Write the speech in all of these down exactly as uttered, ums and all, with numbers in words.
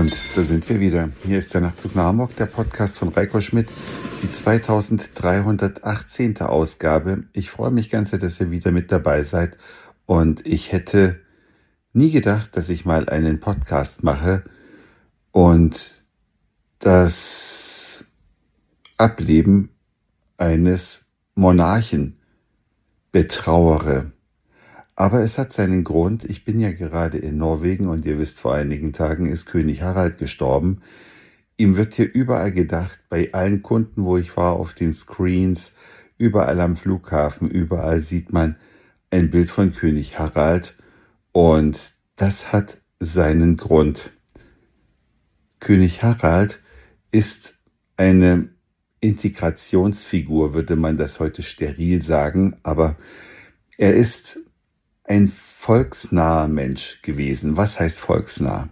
Und da sind wir wieder. Hier ist der Nachtzug nach Hamburg, der Podcast von Reiko Schmidt, die zweitausenddreihundertachtzehnte Ausgabe. Ich freue mich ganz sehr, dass ihr wieder mit dabei seid. Und ich hätte nie gedacht, dass ich mal einen Podcast mache und das Ableben eines Monarchen betrauere. Aber es hat seinen Grund. Ich bin ja gerade in Norwegen und ihr wisst, vor einigen Tagen ist König Harald gestorben. Ihm wird hier überall gedacht, bei allen Kunden, wo ich war, auf den Screens, überall am Flughafen, überall sieht man ein Bild von König Harald und das hat seinen Grund. König Harald ist eine Integrationsfigur, würde man das heute steril sagen, aber er ist ein volksnaher Mensch gewesen. Was heißt volksnah?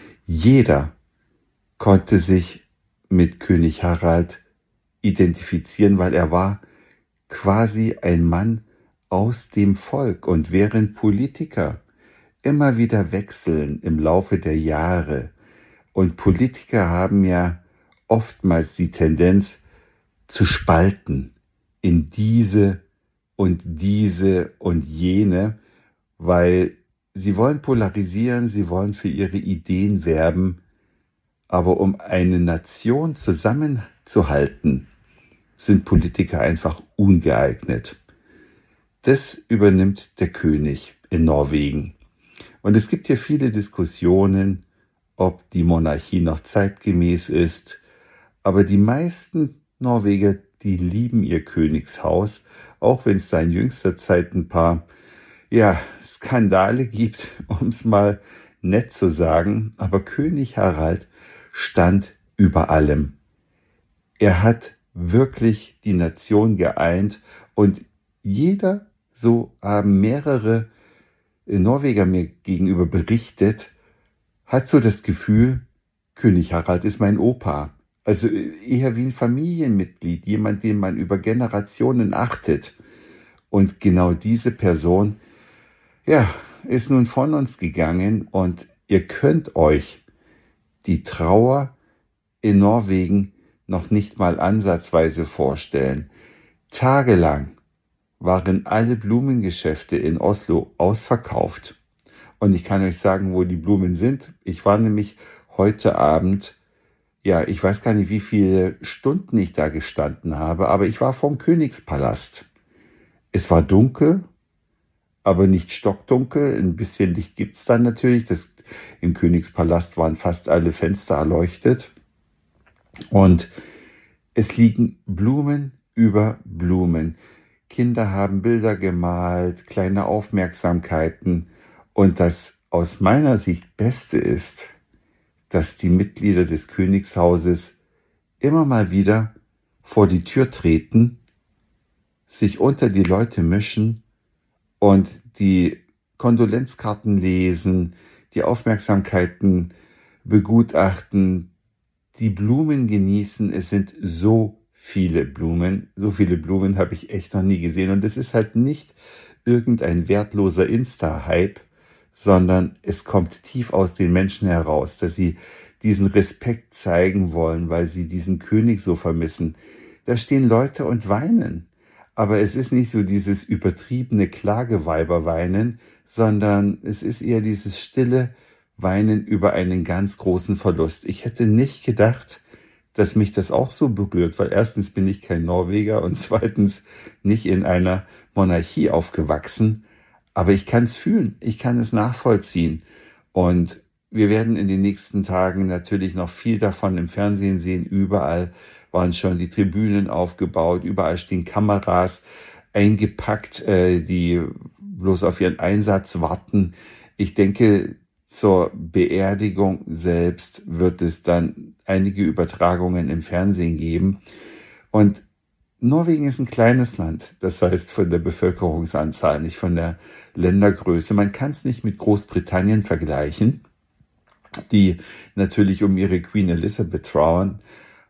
Jeder konnte sich mit König Harald identifizieren, weil er war quasi ein Mann aus dem Volk. Und während Politiker immer wieder wechseln im Laufe der Jahre und Politiker haben ja oftmals die Tendenz zu spalten in diese und diese und jene, weil sie wollen polarisieren, sie wollen für ihre Ideen werben, aber um eine Nation zusammenzuhalten, sind Politiker einfach ungeeignet. Das übernimmt der König in Norwegen. Und es gibt hier viele Diskussionen, ob die Monarchie noch zeitgemäß ist, aber die meisten Norweger, die lieben ihr Königshaus, auch wenn es da in jüngster Zeit ein paar ja, Skandale gibt, um es mal nett zu sagen, aber König Harald stand über allem. Er hat wirklich die Nation geeint und jeder, so haben mehrere Norweger mir gegenüber berichtet, hat so das Gefühl, König Harald ist mein Opa. Also eher wie ein Familienmitglied, jemand, den man über Generationen achtet. Und genau diese Person ja, ist nun von uns gegangen und ihr könnt euch die Trauer in Norwegen noch nicht mal ansatzweise vorstellen. Tagelang waren alle Blumengeschäfte in Oslo ausverkauft. Und ich kann euch sagen, wo die Blumen sind. Ich war nämlich heute Abend, ja, ich weiß gar nicht, wie viele Stunden ich da gestanden habe, aber ich war vorm Königspalast. Es war dunkel, aber nicht stockdunkel. Ein bisschen Licht gibt's dann natürlich. Das, im Königspalast waren fast alle Fenster erleuchtet. Und es liegen Blumen über Blumen. Kinder haben Bilder gemalt, kleine Aufmerksamkeiten. Und das aus meiner Sicht Beste ist, dass die Mitglieder des Königshauses immer mal wieder vor die Tür treten, sich unter die Leute mischen und die Kondolenzkarten lesen, die Aufmerksamkeiten begutachten, die Blumen genießen. Es sind so viele Blumen. So viele Blumen habe ich echt noch nie gesehen. Und es ist halt nicht irgendein wertloser Insta-Hype, sondern es kommt tief aus den Menschen heraus, dass sie diesen Respekt zeigen wollen, weil sie diesen König so vermissen. Da stehen Leute und weinen. Aber es ist nicht so dieses übertriebene Klageweiberweinen, sondern es ist eher dieses stille Weinen über einen ganz großen Verlust. Ich hätte nicht gedacht, dass mich das auch so berührt, weil erstens bin ich kein Norweger und zweitens nicht in einer Monarchie aufgewachsen. Aber ich kann es fühlen, ich kann es nachvollziehen. Und wir werden in den nächsten Tagen natürlich noch viel davon im Fernsehen sehen. Überall waren schon die Tribünen aufgebaut, überall stehen Kameras eingepackt, äh, die bloß auf ihren Einsatz warten. Ich denke, zur Beerdigung selbst wird es dann einige Übertragungen im Fernsehen geben. Und Norwegen ist ein kleines Land, das heißt von der Bevölkerungsanzahl, nicht von der Ländergröße. Man kann es nicht mit Großbritannien vergleichen, die natürlich um ihre Queen Elizabeth trauern.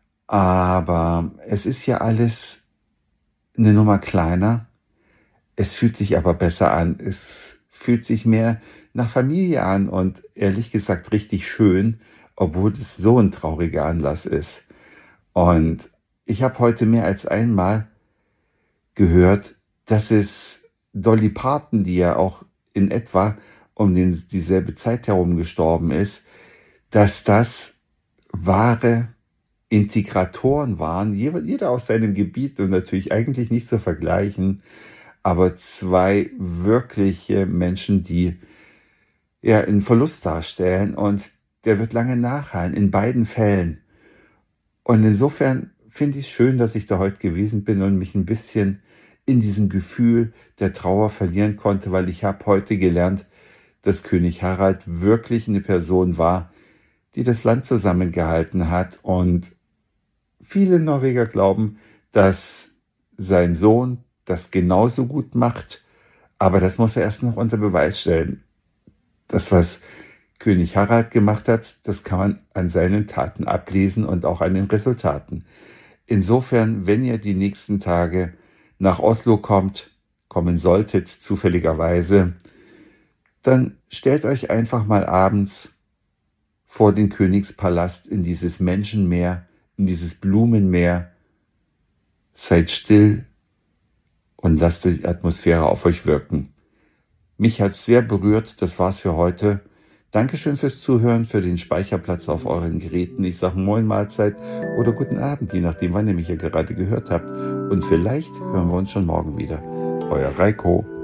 Aber es ist ja alles eine Nummer kleiner. Es fühlt sich aber besser an. Es fühlt sich mehr nach Familie an und ehrlich gesagt richtig schön. obwohl es so ein trauriger Anlass ist. Und ich habe heute mehr als einmal gehört, dass es Dolly Parton, die ja auch in etwa um den, dieselbe Zeit herum gestorben ist, dass das wahre Integratoren waren, jeder aus seinem Gebiet und natürlich eigentlich nicht zu vergleichen, aber zwei wirkliche Menschen, die ja einen Verlust darstellen und der wird lange nachhallen, in beiden Fällen. Und insofern finde ich es schön, dass ich da heute gewesen bin und mich ein bisschen in diesem Gefühl der Trauer verlieren konnte, weil ich habe heute gelernt, dass König Harald wirklich eine Person war, die das Land zusammengehalten hat. Und viele Norweger glauben, dass sein Sohn das genauso gut macht, aber das muss er erst noch unter Beweis stellen. Das, was König Harald gemacht hat, das kann man an seinen Taten ablesen und auch an den Resultaten. Insofern, wenn ihr die nächsten Tage nach Oslo kommt, kommen solltet, zufälligerweise, dann stellt euch einfach mal abends vor den Königspalast in dieses Menschenmeer, in dieses Blumenmeer. Seid still und lasst die Atmosphäre auf euch wirken. Mich hat's sehr berührt, das war's für heute. Dankeschön fürs Zuhören, für den Speicherplatz auf euren Geräten. Ich sage Moin Mahlzeit oder guten Abend, je nachdem, wann ihr mich ja gerade gehört habt. Und vielleicht hören wir uns schon morgen wieder. Euer Reiko.